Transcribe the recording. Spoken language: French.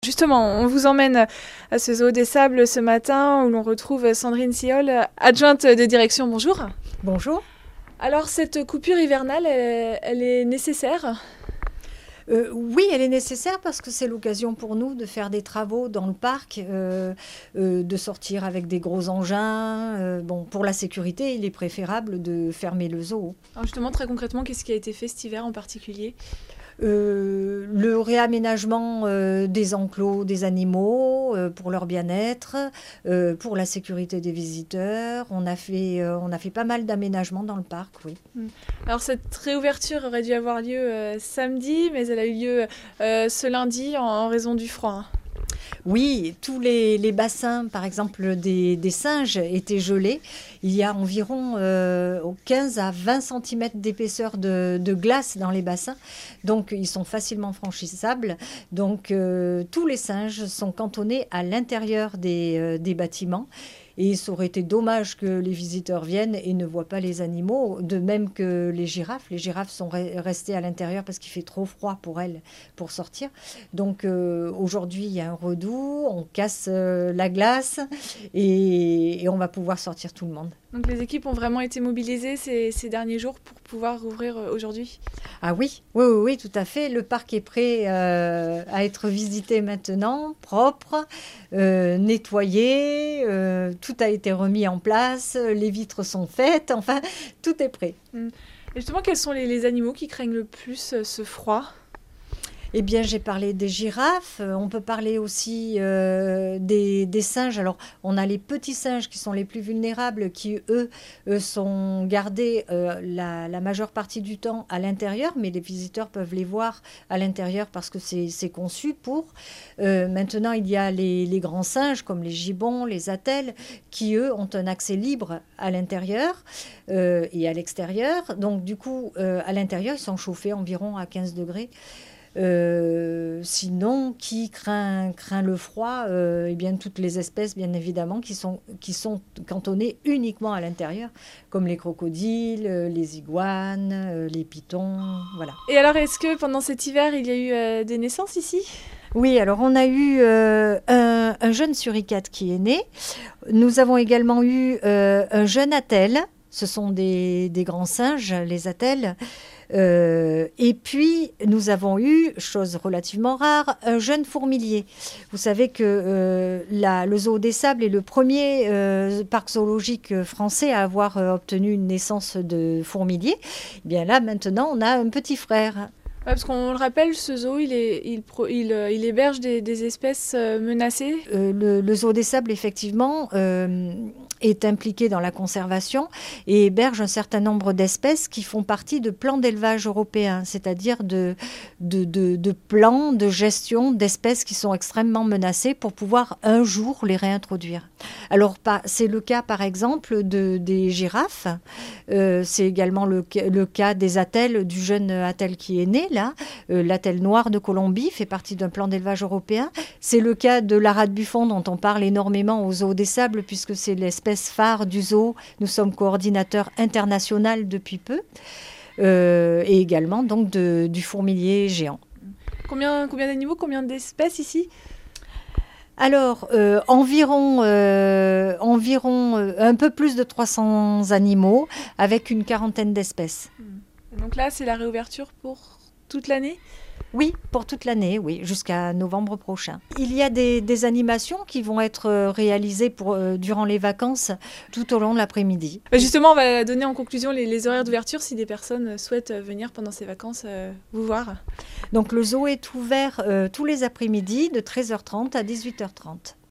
Justement, on vous emmène à ce zoo des Sables ce matin où l'on retrouve Sandrine Siol, adjointe de direction. Bonjour. Bonjour. Alors cette coupure hivernale, elle est nécessaire ? Oui, elle est nécessaire parce que c'est l'occasion pour nous de faire des travaux dans le parc, de sortir avec des gros engins. Bon, pour la sécurité, il est préférable de fermer le zoo. Alors justement, très concrètement, qu'est-ce qui a été fait cet hiver en particulier ? Le réaménagement des enclos des animaux pour leur bien-être, pour la sécurité des visiteurs. On a fait pas mal d'aménagements dans le parc, oui. Alors cette réouverture aurait dû avoir lieu samedi, mais elle a eu lieu ce lundi en raison du froid. Hein. Oui, tous les bassins, par exemple, des singes étaient gelés. Il y a environ 15 à 20 cm d'épaisseur de glace dans les bassins. Donc, ils sont facilement franchissables. Donc, tous les singes sont cantonnés à l'intérieur des bâtiments. Et ça aurait été dommage que les visiteurs viennent et ne voient pas les animaux, de même que les girafes. Les girafes sont restées à l'intérieur parce qu'il fait trop froid pour elles pour sortir. Donc aujourd'hui, il y a un redout, on casse la glace et on va pouvoir sortir tout le monde. Donc les équipes ont vraiment été mobilisées ces derniers jours pour pouvoir rouvrir aujourd'hui ? Ah oui, tout à fait. Le parc est prêt à être visité maintenant, propre, nettoyé, tout a été remis en place, les vitres sont faites, enfin, tout est prêt. Et justement, quels sont les animaux qui craignent le plus ce froid ? Eh bien, j'ai parlé des girafes, on peut parler aussi des singes. Alors, on a les petits singes qui sont les plus vulnérables, qui, eux, sont gardés la majeure partie du temps à l'intérieur, mais les visiteurs peuvent les voir à l'intérieur parce que c'est conçu pour. Maintenant, il y a les grands singes, comme les gibbons, les attelles, qui, eux, ont un accès libre à l'intérieur et à l'extérieur. Donc, du coup, à l'intérieur, ils sont chauffés environ à 15 degrés. Sinon, qui craint le froid, eh bien, toutes les espèces, bien évidemment, qui sont cantonnées uniquement à l'intérieur, comme les crocodiles, les iguanes, les pitons, voilà. Et alors, est-ce que pendant cet hiver, il y a eu des naissances ici ? Oui, alors on a eu un jeune suricate qui est né. Nous avons également eu un jeune attelle. Ce sont des grands singes, les attelles. Et puis, nous avons eu, chose relativement rare, un jeune fourmilier. Vous savez que le zoo des Sables est le premier parc zoologique français à avoir obtenu une naissance de fourmilier. Eh bien là, maintenant, on a un petit frère. Ouais, parce qu'on le rappelle, ce zoo, il héberge des espèces menacées. Le zoo des Sables, effectivement, est impliqué dans la conservation et héberge un certain nombre d'espèces qui font partie de plans d'élevage européens, c'est-à-dire de plans de gestion d'espèces qui sont extrêmement menacées pour pouvoir un jour les réintroduire. Alors, c'est le cas, par exemple, des girafes. C'est également le cas des attelles, du jeune attelle qui est né, là. L'attelle noire de Colombie fait partie d'un plan d'élevage européen. C'est le cas de la rate buffon dont on parle énormément au zoo des Sables, puisque c'est l'espèce phare du zoo. Nous sommes coordinateurs international depuis peu. Et également donc du fourmilier géant. Combien d'animaux, combien d'espèces ici ? Alors, environ un peu plus de 300 animaux avec une quarantaine d'espèces. Donc là, c'est la réouverture pour toute l'année ? Oui, pour toute l'année, oui, jusqu'à novembre prochain. Il y a des animations qui vont être réalisées durant les vacances tout au long de l'après-midi. Justement, on va donner en conclusion les horaires d'ouverture si des personnes souhaitent venir pendant ces vacances vous voir. Donc le zoo est ouvert tous les après-midi de 13h30 à 18h30.